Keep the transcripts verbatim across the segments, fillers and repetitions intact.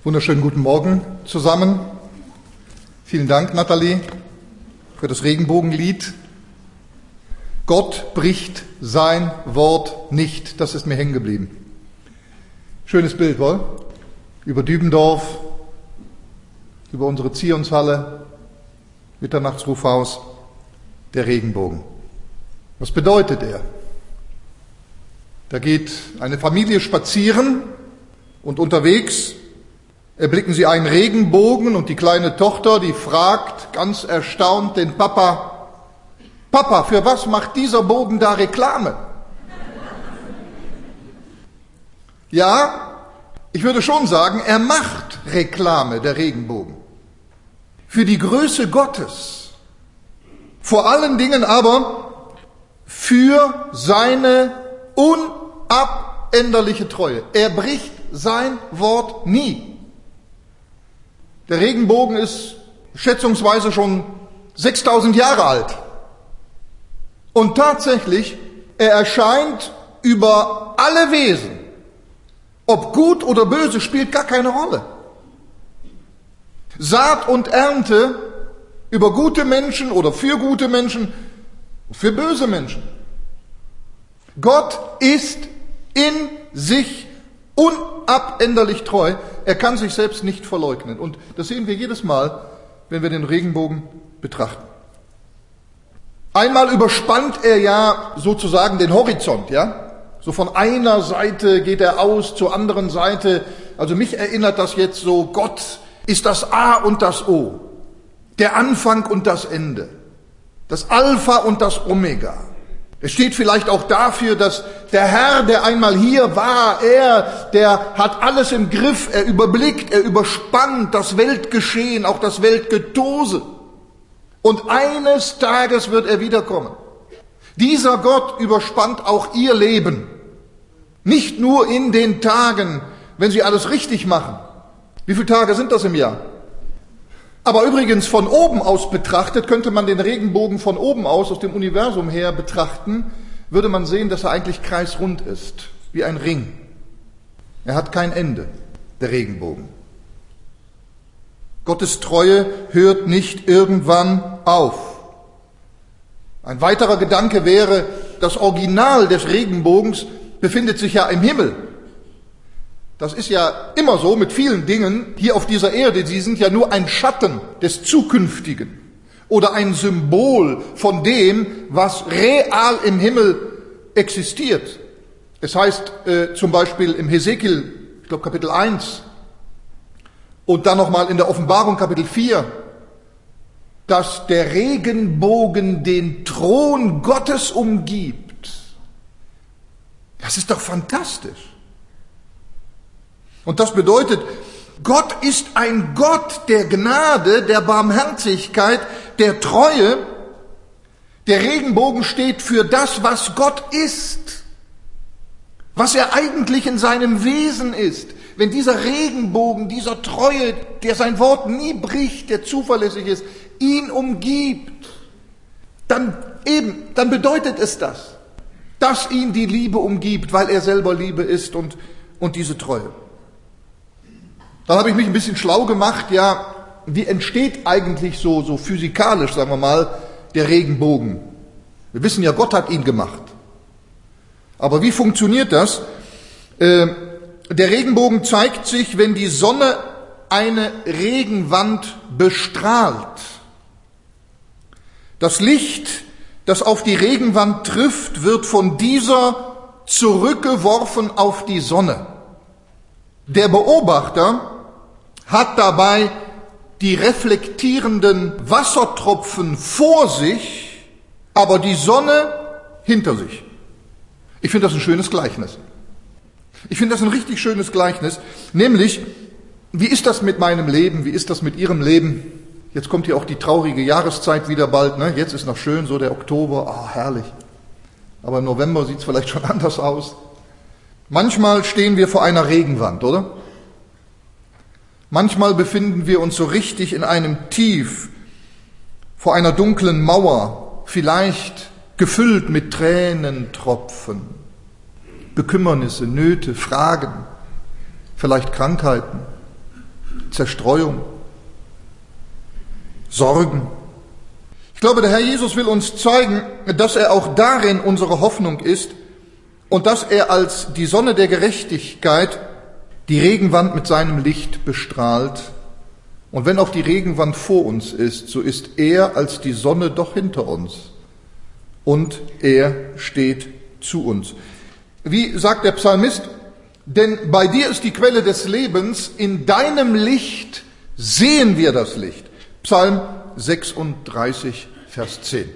Wunderschönen guten Morgen zusammen. Vielen Dank, Nathalie, für das Regenbogenlied. Gott bricht sein Wort nicht. Das ist mir hängen geblieben. Schönes Bild, wohl? Über Dübendorf, über unsere Zionshalle, Mitternachtsrufhaus, der Regenbogen. Was bedeutet er? Da geht eine Familie spazieren und unterwegs erblicken sie einen Regenbogen und die kleine Tochter, die fragt ganz erstaunt den Papa, Papa, für was macht dieser Bogen da Reklame? Ja, ich würde schon sagen, er macht Reklame, der Regenbogen. Für die Größe Gottes. Vor allen Dingen aber für seine unabänderliche Treue. Er bricht sein Wort nie. Der Regenbogen ist schätzungsweise schon sechstausend Jahre alt. Und tatsächlich, er erscheint über alle Wesen. Ob gut oder böse, spielt gar keine Rolle. Saat und Ernte über gute Menschen oder für gute Menschen, für böse Menschen. Gott ist in sich unabänderlich treu. Er kann sich selbst nicht verleugnen. Und das sehen wir jedes Mal, wenn wir den Regenbogen betrachten. Einmal überspannt er ja sozusagen den Horizont, ja? So von einer Seite geht er aus zur anderen Seite. Also mich erinnert das jetzt so, Gott ist das A und das O. Der Anfang und das Ende. Das Alpha und das Omega. Es steht vielleicht auch dafür, dass der Herr, der einmal hier war, er, der hat alles im Griff, er überblickt, er überspannt das Weltgeschehen, auch das Weltgetose. Und eines Tages wird er wiederkommen. Dieser Gott überspannt auch ihr Leben. Nicht nur in den Tagen, wenn sie alles richtig machen. Wie viele Tage sind das im Jahr? Aber übrigens von oben aus betrachtet, könnte man den Regenbogen von oben aus, aus dem Universum her betrachten, würde man sehen, dass er eigentlich kreisrund ist, wie ein Ring. Er hat kein Ende, der Regenbogen. Gottes Treue hört nicht irgendwann auf. Ein weiterer Gedanke wäre, das Original des Regenbogens befindet sich ja im Himmel. Das ist ja immer so mit vielen Dingen hier auf dieser Erde. Sie sind ja nur ein Schatten des Zukünftigen oder ein Symbol von dem, was real im Himmel existiert. Es heißt äh, zum Beispiel im Hesekiel, ich glaube Kapitel eins und dann nochmal in der Offenbarung Kapitel vier, dass der Regenbogen den Thron Gottes umgibt. Das ist doch fantastisch. Und das bedeutet, Gott ist ein Gott der Gnade, der Barmherzigkeit, der Treue. Der Regenbogen steht für das, was Gott ist, was er eigentlich in seinem Wesen ist. Wenn dieser Regenbogen, dieser Treue, der sein Wort nie bricht, der zuverlässig ist, ihn umgibt, dann eben, dann bedeutet es das, dass ihn die Liebe umgibt, weil er selber Liebe ist und, und diese Treue. Dann habe ich mich ein bisschen schlau gemacht, ja, wie entsteht eigentlich so, so physikalisch, sagen wir mal, der Regenbogen? Wir wissen ja, Gott hat ihn gemacht. Aber wie funktioniert das? Äh, der Regenbogen zeigt sich, wenn die Sonne eine Regenwand bestrahlt. Das Licht, das auf die Regenwand trifft, wird von dieser zurückgeworfen auf die Sonne. Der Beobachter hat dabei die reflektierenden Wassertropfen vor sich, aber die Sonne hinter sich. Ich finde das ein schönes Gleichnis. Ich finde das ein richtig schönes Gleichnis, nämlich, wie ist das mit meinem Leben, wie ist das mit Ihrem Leben? Jetzt kommt hier auch die traurige Jahreszeit wieder bald, ne? Jetzt ist noch schön, so der Oktober, ah, herrlich. Aber im November sieht es vielleicht schon anders aus. Manchmal stehen wir vor einer Regenwand, oder? Manchmal befinden wir uns so richtig in einem Tief, vor einer dunklen Mauer, vielleicht gefüllt mit Tränentropfen, Bekümmernisse, Nöte, Fragen, vielleicht Krankheiten, Zerstreuung, Sorgen. Ich glaube, der Herr Jesus will uns zeigen, dass er auch darin unsere Hoffnung ist und dass er als die Sonne der Gerechtigkeit die Regenwand mit seinem Licht bestrahlt. Und wenn auch die Regenwand vor uns ist, so ist er als die Sonne doch hinter uns. Und er steht zu uns. Wie sagt der Psalmist? Denn bei dir ist die Quelle des Lebens, in deinem Licht sehen wir das Licht. Psalm sechsunddreißig, Vers zehn.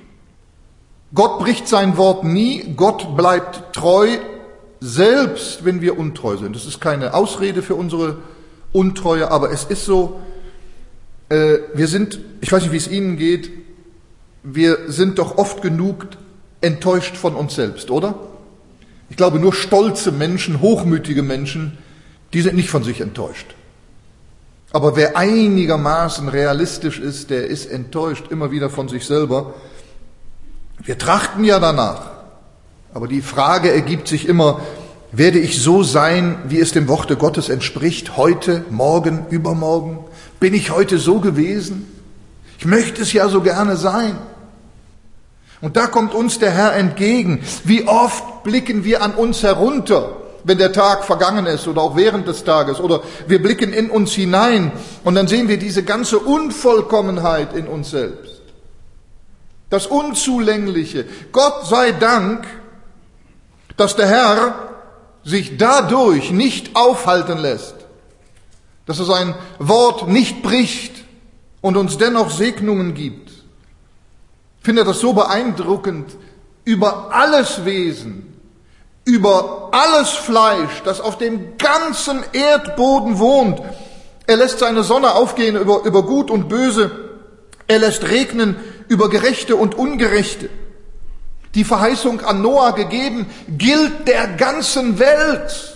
Gott bricht sein Wort nie, Gott bleibt treu, selbst wenn wir untreu sind. Das ist keine Ausrede für unsere Untreue, aber es ist so, äh, wir sind, ich weiß nicht, wie es Ihnen geht, wir sind doch oft genug enttäuscht von uns selbst, oder? Ich glaube, nur stolze Menschen, hochmütige Menschen, die sind nicht von sich enttäuscht. Aber wer einigermaßen realistisch ist, der ist enttäuscht immer wieder von sich selber. Wir trachten ja danach. Aber die Frage ergibt sich immer, werde ich so sein, wie es dem Worte Gottes entspricht, heute, morgen, übermorgen? Bin ich heute so gewesen? Ich möchte es ja so gerne sein. Und da kommt uns der Herr entgegen. Wie oft blicken wir an uns herunter, wenn der Tag vergangen ist oder auch während des Tages, oder wir blicken in uns hinein und dann sehen wir diese ganze Unvollkommenheit in uns selbst. Das Unzulängliche. Gott sei Dank, dass der Herr sich dadurch nicht aufhalten lässt, dass er sein Wort nicht bricht und uns dennoch Segnungen gibt. Ich finde das so beeindruckend, über alles Wesen, über alles Fleisch, das auf dem ganzen Erdboden wohnt. Er lässt seine Sonne aufgehen über, über Gut und Böse. Er lässt regnen über Gerechte und Ungerechte. Die Verheißung an Noah gegeben, gilt der ganzen Welt.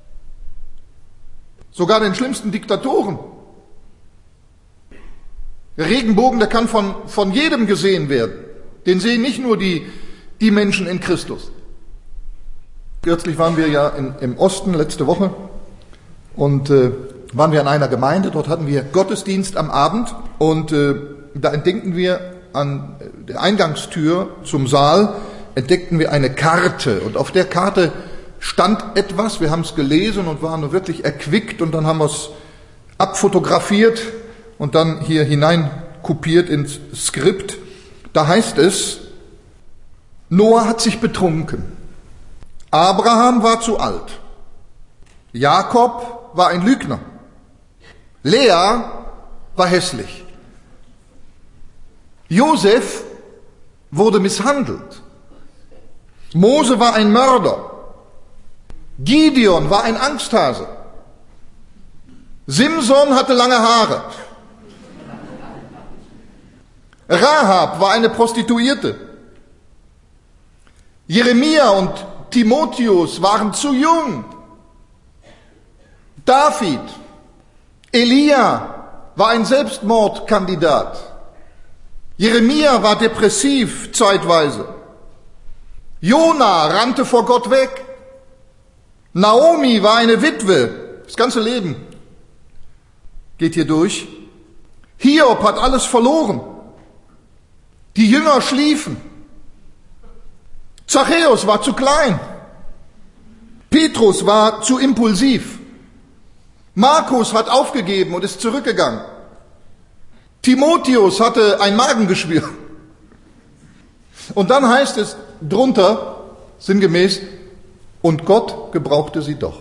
Sogar den schlimmsten Diktatoren. Der Regenbogen, der kann von, von jedem gesehen werden. Den sehen nicht nur die, die Menschen in Christus. Kürzlich waren wir ja in, im Osten, letzte Woche, und äh, waren wir in einer Gemeinde. Dort hatten wir Gottesdienst am Abend und äh, da entdeckten wir an der Eingangstür zum Saal, entdeckten wir eine Karte. Und auf der Karte stand etwas, wir haben es gelesen und waren wirklich erquickt und dann haben wir es abfotografiert und dann hier hinein kopiert ins Skript. Da heißt es, Noah hat sich betrunken. Abraham war zu alt. Jakob war ein Lügner. Lea war hässlich. Josef wurde misshandelt. Mose war ein Mörder. Gideon war ein Angsthase. Simson hatte lange Haare. Rahab war eine Prostituierte. Jeremia und Timotheus waren zu jung. David, Elia war ein Selbstmordkandidat. Jeremia war depressiv zeitweise. Jona rannte vor Gott weg. Naomi war eine Witwe. Das ganze Leben geht hier durch. Hiob hat alles verloren. Die Jünger schliefen. Zachäus war zu klein. Petrus war zu impulsiv. Markus hat aufgegeben und ist zurückgegangen. Timotheus hatte ein Magengeschwür. Und dann heißt es drunter, sinngemäß, und Gott gebrauchte sie doch.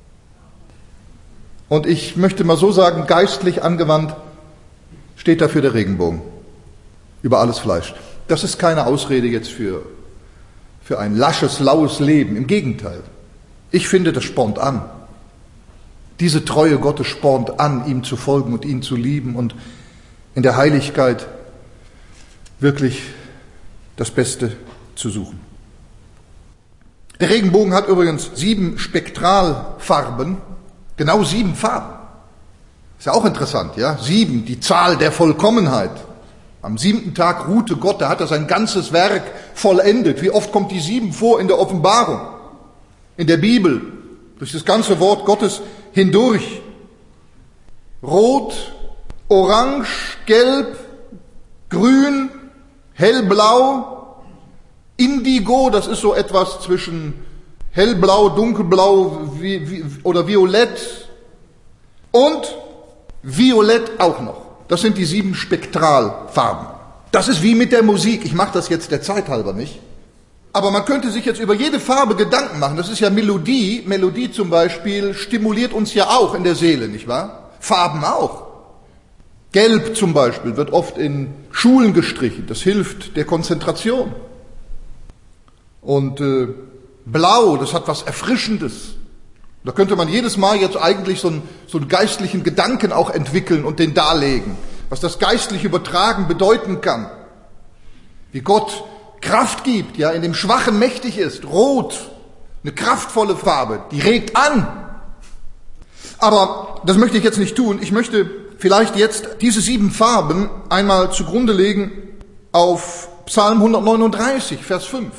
Und ich möchte mal so sagen, geistlich angewandt steht dafür der Regenbogen über alles Fleisch. Das ist keine Ausrede jetzt für, für ein lasches, laues Leben. Im Gegenteil. Ich finde, das spornt an. Diese Treue Gottes spornt an, ihm zu folgen und ihn zu lieben und in der Heiligkeit wirklich das Beste zu suchen. Der Regenbogen hat übrigens sieben Spektralfarben, genau sieben Farben. Ist ja auch interessant, ja? Sieben, die Zahl der Vollkommenheit. Am siebten Tag ruhte Gott, da hat er sein ganzes Werk vollendet. Wie oft kommt die sieben vor in der Offenbarung, in der Bibel, durch das ganze Wort Gottes hindurch. rot, orange, gelb, grün, hellblau, indigo, das ist so etwas zwischen hellblau, dunkelblau wie, wie, oder violett und violett auch noch. Das sind die sieben Spektralfarben. Das ist wie mit der Musik. Ich mache das jetzt der Zeit halber nicht. Aber man könnte sich jetzt über jede Farbe Gedanken machen. Das ist ja Melodie. Melodie zum Beispiel stimuliert uns ja auch in der Seele, nicht wahr? Farben auch. Gelb zum Beispiel wird oft in Schulen gestrichen. Das hilft der Konzentration. Und äh, Blau, das hat was Erfrischendes. Da könnte man jedes Mal jetzt eigentlich so einen, so einen geistlichen Gedanken auch entwickeln und den darlegen. Was das geistliche Übertragen bedeuten kann. Wie Gott Kraft gibt, ja, in dem Schwachen mächtig ist. Rot, eine kraftvolle Farbe, die regt an. Aber das möchte ich jetzt nicht tun. Ich möchte vielleicht jetzt diese sieben Farben einmal zugrunde legen auf Psalm hundertneununddreißig, Vers fünf.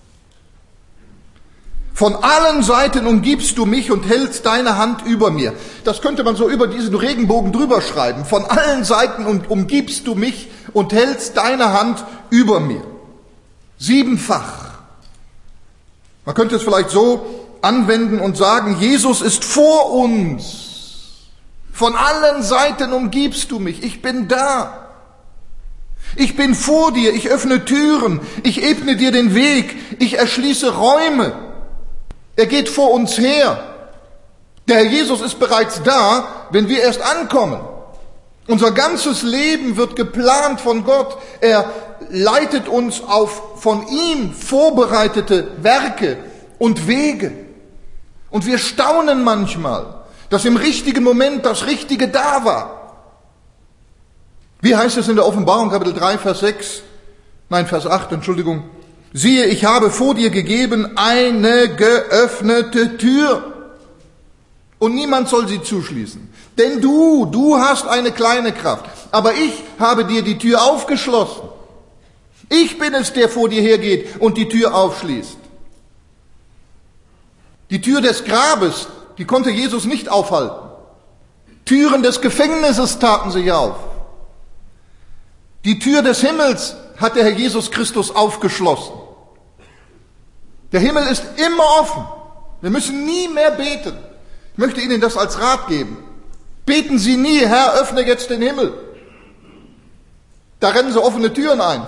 Von allen Seiten umgibst du mich und hältst deine Hand über mir. Das könnte man so über diesen Regenbogen drüber schreiben. Von allen Seiten umgibst du mich und hältst deine Hand über mir. Siebenfach. Man könnte es vielleicht so anwenden und sagen, Jesus ist vor uns. Von allen Seiten umgibst du mich. Ich bin da. Ich bin vor dir. Ich öffne Türen. Ich ebne dir den Weg. Ich erschließe Räume. Er geht vor uns her. Der Herr Jesus ist bereits da, wenn wir erst ankommen. Unser ganzes Leben wird geplant von Gott. Er leitet uns auf von ihm vorbereitete Werke und Wege. Und wir staunen manchmal, dass im richtigen Moment das Richtige da war. Wie heißt es in der Offenbarung, Kapitel drei, Vers sechs? Nein, Vers acht, Entschuldigung. Siehe, ich habe vor dir gegeben eine geöffnete Tür. Und niemand soll sie zuschließen. Denn du, du hast eine kleine Kraft. Aber ich habe dir die Tür aufgeschlossen. Ich bin es, der vor dir hergeht und die Tür aufschließt. Die Tür des Grabes, die konnte Jesus nicht aufhalten. Türen des Gefängnisses taten sich auf. Die Tür des Himmels hat der Herr Jesus Christus aufgeschlossen. Der Himmel ist immer offen. Wir müssen nie mehr beten. Ich möchte Ihnen das als Rat geben. Beten Sie nie, Herr, öffne jetzt den Himmel. Da rennen Sie offene Türen ein.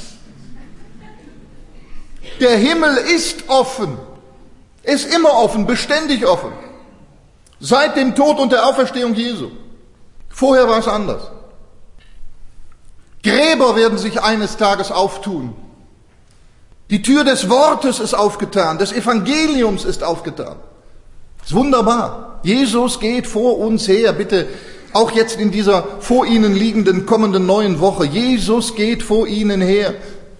Der Himmel ist offen. Ist immer offen, beständig offen. Seit dem Tod und der Auferstehung Jesu. Vorher war es anders. Gräber werden sich eines Tages auftun. Die Tür des Wortes ist aufgetan, des Evangeliums ist aufgetan. Das ist wunderbar. Jesus geht vor uns her, bitte auch jetzt in dieser vor Ihnen liegenden kommenden neuen Woche. Jesus geht vor Ihnen her.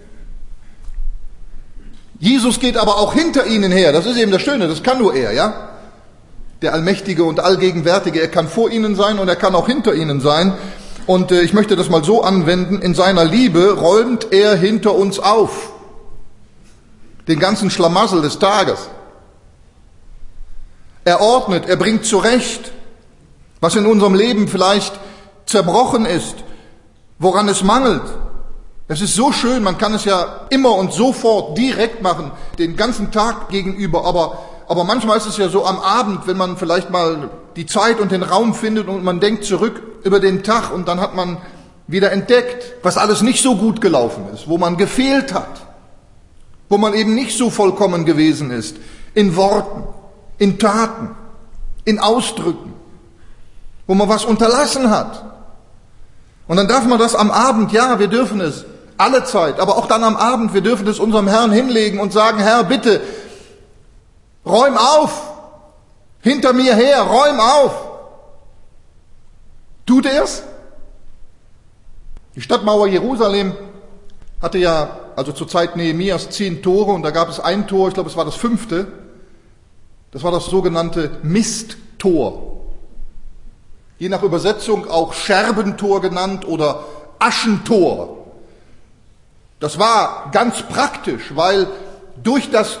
Jesus geht aber auch hinter Ihnen her. Das ist eben das Schöne, das kann nur er, ja? Der Allmächtige und Allgegenwärtige, er kann vor Ihnen sein und er kann auch hinter Ihnen sein. Und äh, ich möchte das mal so anwenden, in seiner Liebe räumt er hinter uns auf. Den ganzen Schlamassel des Tages. Er ordnet, er bringt zurecht, was in unserem Leben vielleicht zerbrochen ist, woran es mangelt. Es ist so schön, man kann es ja immer und sofort direkt machen, den ganzen Tag gegenüber, aber, aber manchmal ist es ja so am Abend, wenn man vielleicht mal die Zeit und den Raum findet und man denkt zurück über den Tag und dann hat man wieder entdeckt, was alles nicht so gut gelaufen ist, wo man gefehlt hat. Wo man eben nicht so vollkommen gewesen ist, in Worten, in Taten, in Ausdrücken, wo man was unterlassen hat. Und dann darf man das am Abend, ja, wir dürfen es, alle Zeit, aber auch dann am Abend, wir dürfen es unserem Herrn hinlegen und sagen, Herr, bitte, räum auf, hinter mir her, räum auf. Tut er es? Die Stadtmauer Jerusalem hatte ja, also zur Zeit Nehemias, zehn Tore und da gab es ein Tor, ich glaube es war das fünfte, das war das sogenannte Misttor. Je nach Übersetzung auch Scherbentor genannt oder Aschentor. Das war ganz praktisch, weil durch das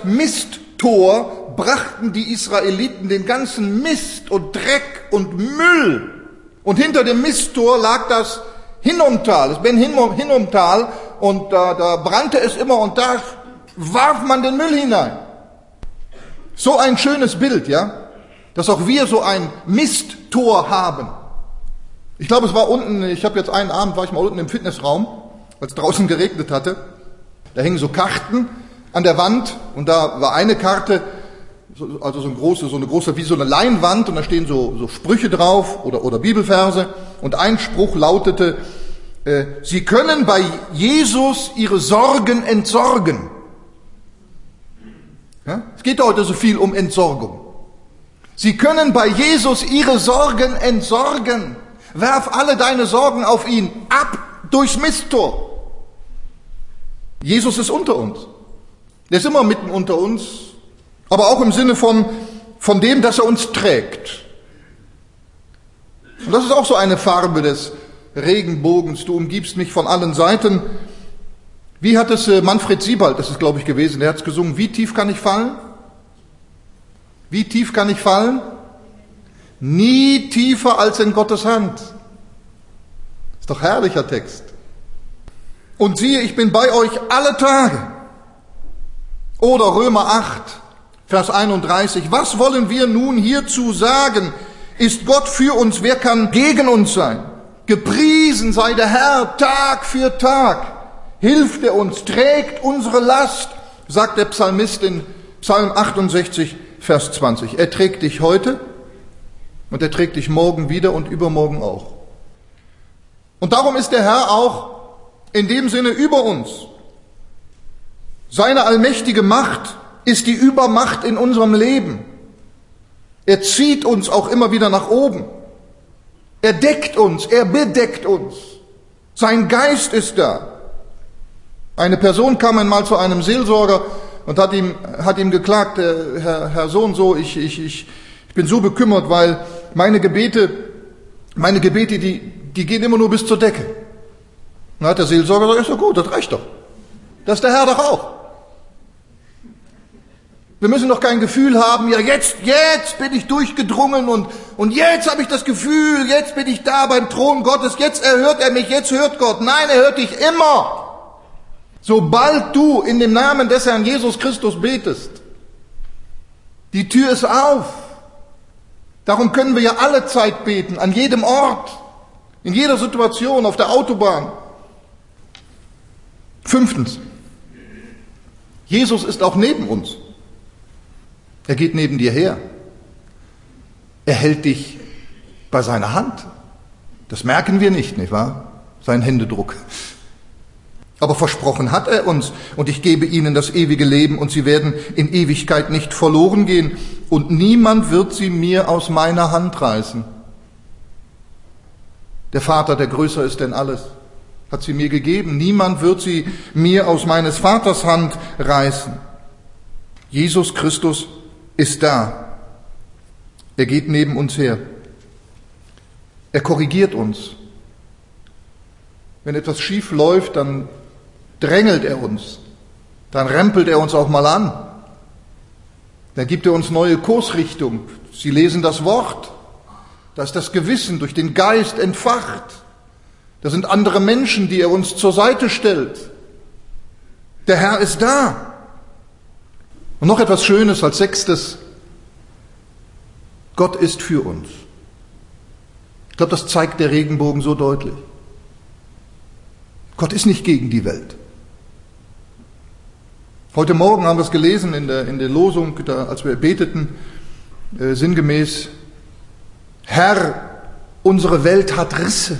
Misttor brachten die Israeliten den ganzen Mist und Dreck und Müll Und hinter dem Misttor lag das Hinnomtal, das Ben-Hinnom-Tal, und da, da brannte es immer und da warf man den Müll hinein. So ein schönes Bild, ja, dass auch wir so ein Misttor haben. Ich glaube, es war unten, ich habe jetzt einen Abend, war ich mal unten im Fitnessraum, als draußen geregnet hatte. Da hingen so Karten an der Wand und da war eine Karte, also so, ein große, so eine große, wie so eine Leinwand, und da stehen so, so Sprüche drauf oder, oder Bibelverse, und ein Spruch lautete, äh, Sie können bei Jesus Ihre Sorgen entsorgen. Ja? Es geht heute so viel um Entsorgung. Sie können bei Jesus Ihre Sorgen entsorgen. Werf alle deine Sorgen auf ihn, ab durchs Misttor. Jesus ist unter uns. Er ist immer mitten unter uns, aber auch im Sinne von, von dem, dass er uns trägt. Und das ist auch so eine Farbe des Regenbogens. Du umgibst mich von allen Seiten. Wie hat es Manfred Siebald, das ist glaube ich gewesen, der hat es gesungen, wie tief kann ich fallen? Wie tief kann ich fallen? Nie tiefer als in Gottes Hand. Ist doch herrlicher Text. Und siehe, ich bin bei euch alle Tage. Oder Römer acht, Vers einunddreißig. Was wollen wir nun hierzu sagen? Ist Gott für uns? Wer kann gegen uns sein? Gepriesen sei der Herr Tag für Tag. Hilft er uns, trägt unsere Last, sagt der Psalmist in Psalm achtundsechzig, Vers zwanzig. Er trägt dich heute und er trägt dich morgen wieder und übermorgen auch. Und darum ist der Herr auch in dem Sinne über uns. Seine allmächtige Macht ist die Übermacht in unserem Leben. Er zieht uns auch immer wieder nach oben. Er deckt uns, er bedeckt uns. Sein Geist ist da. Eine Person kam einmal zu einem Seelsorger und hat ihm, hat ihm geklagt, Herr, Herr so und so, ich, ich, ich, ich bin so bekümmert, weil meine Gebete, meine Gebete, die, die gehen immer nur bis zur Decke. Und dann hat der Seelsorger gesagt, ist doch gut, das reicht doch. Das ist der Herr doch auch. Wir müssen doch kein Gefühl haben, ja jetzt, jetzt bin ich durchgedrungen und, und jetzt habe ich das Gefühl, jetzt bin ich da beim Thron Gottes, jetzt erhört er mich, jetzt hört Gott. Nein, er hört dich immer. Sobald du in dem Namen des Herrn Jesus Christus betest, die Tür ist auf. Darum können wir ja alle Zeit beten, an jedem Ort, in jeder Situation, auf der Autobahn. Fünftens, Jesus ist auch neben uns. Er geht neben dir her. Er hält dich bei seiner Hand. Das merken wir nicht, nicht wahr? Sein Händedruck. Aber versprochen hat er uns, und ich gebe ihnen das ewige Leben, und sie werden in Ewigkeit nicht verloren gehen, und niemand wird sie mir aus meiner Hand reißen. Der Vater, der größer ist denn alles, hat sie mir gegeben. Niemand wird sie mir aus meines Vaters Hand reißen. Jesus Christus ist da. Er geht neben uns her. Er korrigiert uns. Wenn etwas schief läuft, dann drängelt er uns. Dann rempelt er uns auch mal an. Dann gibt er uns neue Kursrichtung. Sie lesen das Wort. Da ist das Gewissen durch den Geist entfacht. Da sind andere Menschen, die er uns zur Seite stellt. Der Herr ist da. Und noch etwas Schönes als Sechstes. Gott ist für uns. Ich glaube, das zeigt der Regenbogen so deutlich. Gott ist nicht gegen die Welt. Heute Morgen haben wir es gelesen in der, in der Losung, da, als wir beteten, äh, sinngemäß, Herr, unsere Welt hat Risse.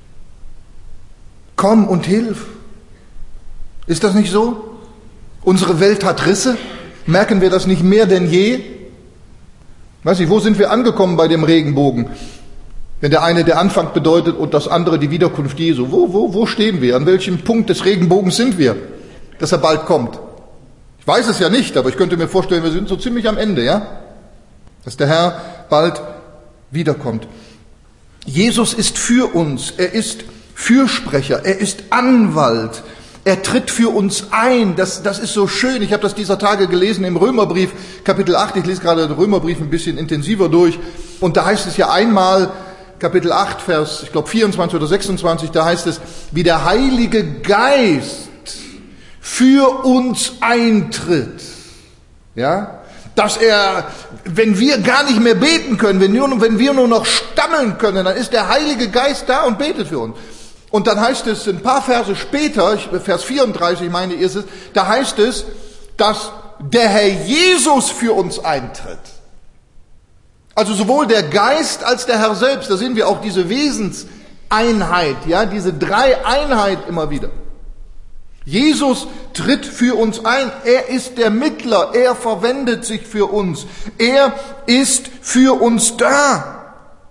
Komm und hilf. Ist das nicht so? Unsere Welt hat Risse. Merken wir das nicht mehr denn je? Weiß ich, wo sind wir angekommen bei dem Regenbogen? Wenn der eine der Anfang bedeutet und das andere die Wiederkunft Jesu. Wo, wo, wo stehen wir? An welchem Punkt des Regenbogens sind wir, dass er bald kommt? Ich weiß es ja nicht, aber ich könnte mir vorstellen, wir sind so ziemlich am Ende, ja? Dass der Herr bald wiederkommt. Jesus ist für uns. Er ist Fürsprecher. Er ist Anwalt. Er tritt für uns ein. Das, das ist so schön. Ich habe das dieser Tage gelesen im Römerbrief, Kapitel acht. Ich lese gerade den Römerbrief ein bisschen intensiver durch. Und da heißt es ja einmal, Kapitel acht, Vers, ich glaube vierundzwanzig oder sechsundzwanzig, da heißt es, wie der Heilige Geist für uns eintritt. Ja? Dass er, wenn wir gar nicht mehr beten können, wenn, nur, wenn wir nur noch stammeln können, dann ist der Heilige Geist da und betet für uns. Und dann heißt es ein paar Verse später, Vers vierunddreißig meine ich ist es, da heißt es, dass der Herr Jesus für uns eintritt. Also sowohl der Geist als der Herr selbst, da sehen wir auch diese Wesenseinheit, ja, diese Dreieinheit immer wieder. Jesus tritt für uns ein, er ist der Mittler, er verwendet sich für uns, er ist für uns da.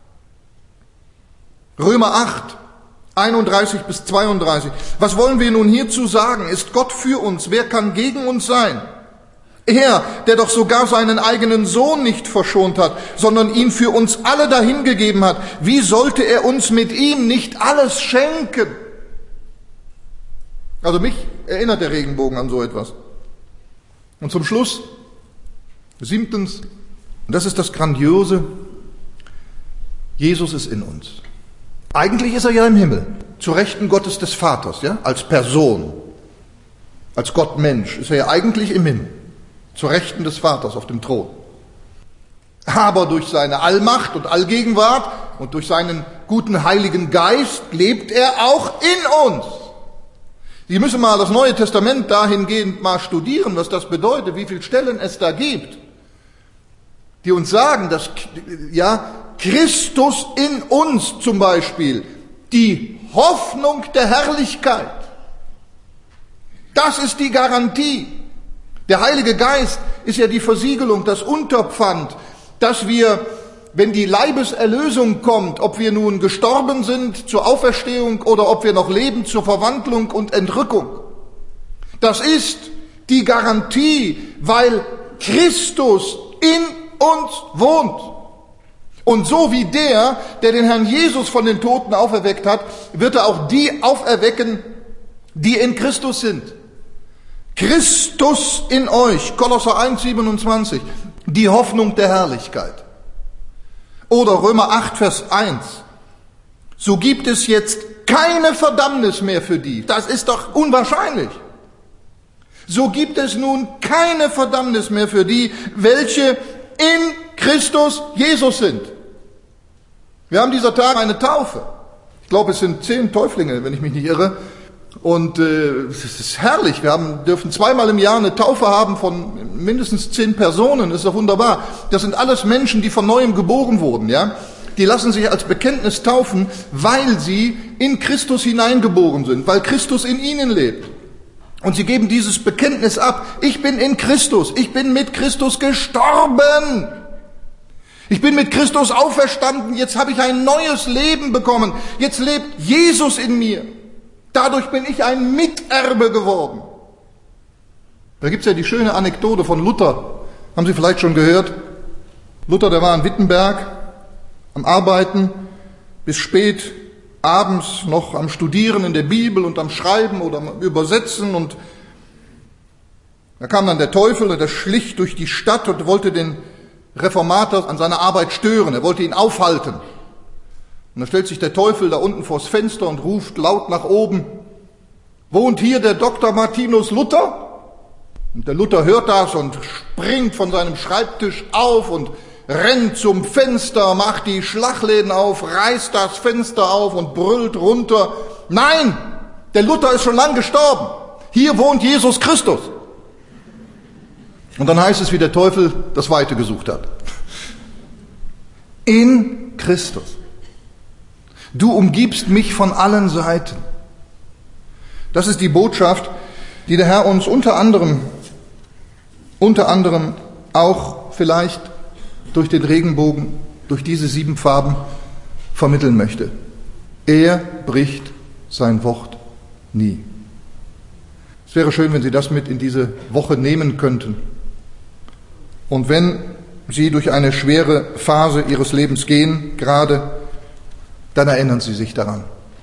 Römer acht, einunddreißig bis zweiunddreißig. Was wollen wir nun hierzu sagen? Ist Gott für uns? Wer kann gegen uns sein? Er, der doch sogar seinen eigenen Sohn nicht verschont hat, sondern ihn für uns alle dahingegeben hat, wie sollte er uns mit ihm nicht alles schenken? Also mich erinnert der Regenbogen an so etwas. Und zum Schluss, siebtens, und das ist das Grandiose, Jesus ist in uns. Eigentlich ist er ja im Himmel, zu Rechten Gottes des Vaters, ja, als Person, als Gott Mensch, ist er ja eigentlich im Himmel. Zu Rechten des Vaters auf dem Thron. Aber durch seine Allmacht und Allgegenwart und durch seinen guten Heiligen Geist lebt er auch in uns. Sie müssen mal das Neue Testament dahingehend mal studieren, was das bedeutet, wie viele Stellen es da gibt, die uns sagen, dass ja Christus in uns zum Beispiel die Hoffnung der Herrlichkeit, das ist die Garantie. Der Heilige Geist ist ja die Versiegelung, das Unterpfand, dass wir, wenn die Leibeserlösung kommt, ob wir nun gestorben sind zur Auferstehung oder ob wir noch leben zur Verwandlung und Entrückung. Das ist die Garantie, weil Christus in uns wohnt. Und so wie der, der den Herrn Jesus von den Toten auferweckt hat, wird er auch die auferwecken, die in Christus sind. Christus in euch, Kolosser eins, siebenundzwanzig, die Hoffnung der Herrlichkeit. Oder Römer acht, Vers eins, so gibt es jetzt keine Verdammnis mehr für die. Das ist doch unwahrscheinlich. So gibt es nun keine Verdammnis mehr für die, welche in Christus Jesus sind. Wir haben dieser Tag eine Taufe. Ich glaube, es sind zehn Täuflinge, wenn ich mich nicht irre. Und äh, es ist herrlich, wir haben, dürfen zweimal im Jahr eine Taufe haben von mindestens zehn Personen, das ist doch wunderbar. Das sind alles Menschen, die von Neuem geboren wurden, ja. Die lassen sich als Bekenntnis taufen, weil sie in Christus hineingeboren sind, weil Christus in ihnen lebt. Und sie geben dieses Bekenntnis ab, ich bin in Christus, ich bin mit Christus gestorben. Ich bin mit Christus auferstanden, jetzt habe ich ein neues Leben bekommen, jetzt lebt Jesus in mir. Dadurch bin ich ein Miterbe geworden. Da gibt es ja die schöne Anekdote von Luther. Haben Sie vielleicht schon gehört? Luther, der war in Wittenberg am Arbeiten, bis spät abends noch am Studieren in der Bibel und am Schreiben oder am Übersetzen. Und da kam dann der Teufel und der schlich durch die Stadt und wollte den Reformator an seiner Arbeit stören. Er wollte ihn aufhalten. Und da stellt sich der Teufel da unten vors Fenster und ruft laut nach oben, wohnt hier der Doktor Martinus Luther? Und der Luther hört das und springt von seinem Schreibtisch auf und rennt zum Fenster, macht die Schlagläden auf, reißt das Fenster auf und brüllt runter, nein, der Luther ist schon lang gestorben, hier wohnt Jesus Christus. Und dann heißt es, wie der Teufel das Weite gesucht hat. In Christus. Du umgibst mich von allen Seiten. Das ist die Botschaft, die der Herr uns unter anderem, unter anderem auch vielleicht durch den Regenbogen, durch diese sieben Farben vermitteln möchte. Er bricht sein Wort nie. Es wäre schön, wenn Sie das mit in diese Woche nehmen könnten. Und wenn Sie durch eine schwere Phase Ihres Lebens gehen, gerade, dann erinnern Sie sich daran.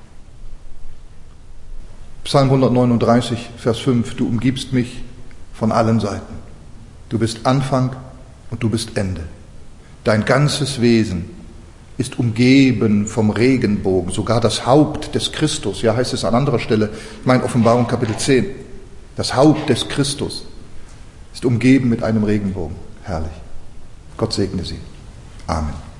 Psalm hundertneununddreißig, Vers fünf, du umgibst mich von allen Seiten. Du bist Anfang und du bist Ende. Dein ganzes Wesen ist umgeben vom Regenbogen, sogar das Haupt des Christus, ja, heißt es an anderer Stelle, ich meine Offenbarung Kapitel zehn, das Haupt des Christus ist umgeben mit einem Regenbogen. Herrlich. Gott segne Sie. Amen.